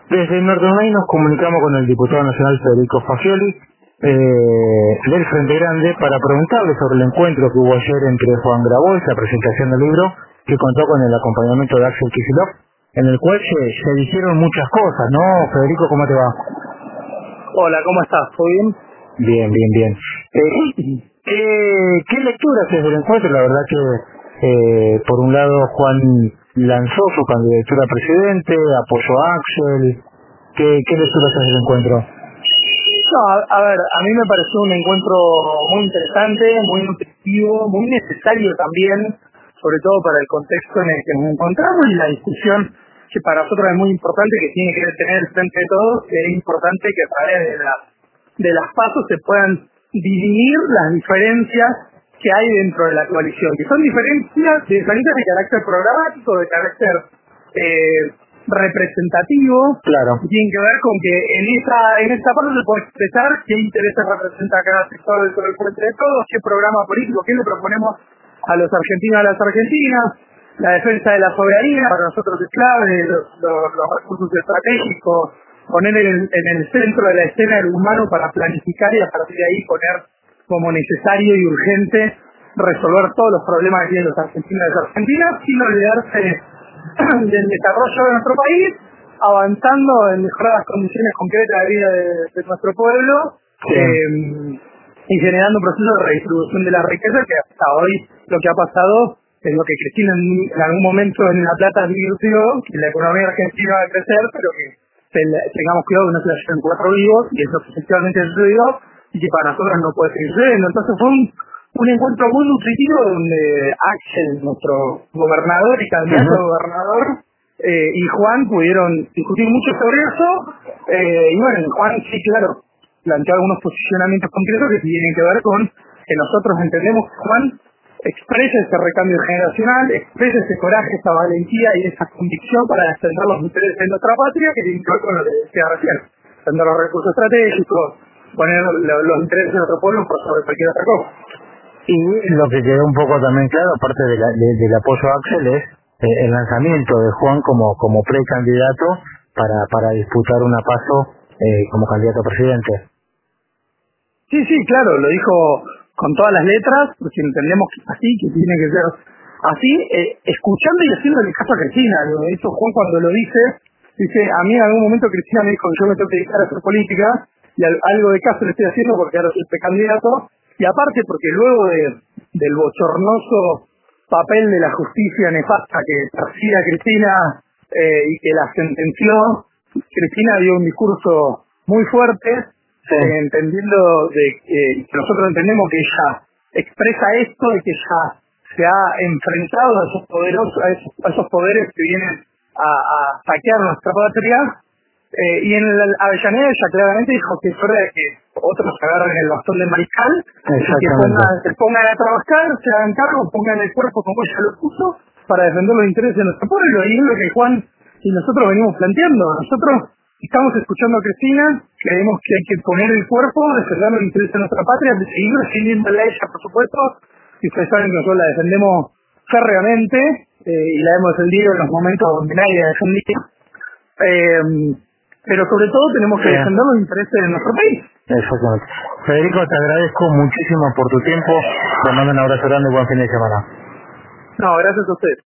Desde Nordonay nos comunicamos con el diputado nacional Federico Fagioli del Frente Grande para preguntarle sobre el encuentro que hubo ayer entre Juan Grabois, la presentación del libro, que contó con el acompañamiento de Axel Kicillof, en el cual se dijeron muchas cosas, ¿no? Federico, ¿cómo te va? Hola, ¿cómo estás? ¿Todo bien? Bien, bien, bien. ¿Qué lectura haces del encuentro? La verdad que, por un lado, Juan lanzó su candidatura a presidente, apoyó a Axel. ¿Qué lectura haces del encuentro? No, a ver, a mí me pareció un encuentro muy interesante, muy nutritivo, muy necesario también, sobre todo para el contexto en el que nos encontramos y la discusión que para nosotros es muy importante, que tiene que tener el frente de todos, que es importante que a través de las pasos se puedan dirimir las diferencias que hay dentro de la coalición, que son diferencias de carácter programático, de carácter representativo, Claro, que tienen que ver con que en esta parte se puede expresar qué intereses representa cada sector dentro del frente de todos, qué programa político, qué le proponemos a los argentinos y a las argentinas. La defensa de la soberanía para nosotros es clave, los recursos estratégicos, poner en el centro de la escena el humano para planificar y a partir de ahí poner como necesario y urgente resolver todos los problemas que tienen los argentinos y las argentinas sin olvidarse del desarrollo de nuestro país, avanzando en mejorar las condiciones concretas de vida de nuestro pueblo, sí. y generando un proceso de redistribución de la riqueza que hasta hoy lo que ha pasado es lo que Cristina en algún momento en La Plata advirtió, que la economía argentina va a crecer, pero que tengamos cuidado que no se la lleven 4 vivos, y eso que efectivamente sucedió, y que para nosotros no puede seguir sucediendo. Entonces fue un encuentro muy nutritivo donde Axel, nuestro gobernador y candidato a gobernador, y Juan pudieron discutir mucho sobre eso, y bueno, Juan sí, claro, planteó algunos posicionamientos concretos que tienen que ver con que nosotros entendemos que Juan expresa ese recambio generacional, expresa ese coraje, esa valentía y esa convicción para defender los intereses de nuestra patria, que tiene que ver con lo que decía recién, defender los recursos estratégicos, poner los intereses de nuestro pueblo por sobre cualquier otra cosa. Y lo que quedó un poco también claro, aparte del apoyo a Axel, es el lanzamiento de Juan como precandidato para disputar una PASO como candidato a presidente. Sí, claro, lo dijo con todas las letras, porque entendemos que es así, que tiene que ser así, escuchando y haciéndole caso a Cristina. Lo hizo Juan cuando lo dice, a mí en algún momento Cristina me dijo que yo me tengo que dedicar a hacer política, y algo de caso le estoy haciendo porque ahora soy precandidato, y aparte porque luego del bochornoso papel de la justicia nefasta que persigue a Cristina y que la sentenció, Cristina dio un discurso muy fuerte, entendiendo que nosotros entendemos que ella expresa esto y que ella se ha enfrentado a esos poderosos, a esos poderes que vienen a saquear nuestra patria, y en la Avellaneda ella claramente dijo que es hora de que otros agarren el bastón del mariscal y que se pongan a trabajar, se hagan cargo, pongan el cuerpo como ella lo puso para defender los intereses de nuestro pueblo, y es lo que Juan y nosotros venimos planteando. Nosotros estamos escuchando a Cristina, creemos que hay que poner el cuerpo, defender los intereses de nuestra patria, de seguir defendiéndola a ella, por supuesto, y ustedes saben que nosotros la defendemos férreamente, y la hemos defendido en los momentos donde nadie la defendía, pero sobre todo tenemos que defender los intereses de nuestro país. Exactamente. Federico, te agradezco muchísimo por tu tiempo, te mando un abrazo grande y buen fin de semana. No, gracias a ustedes.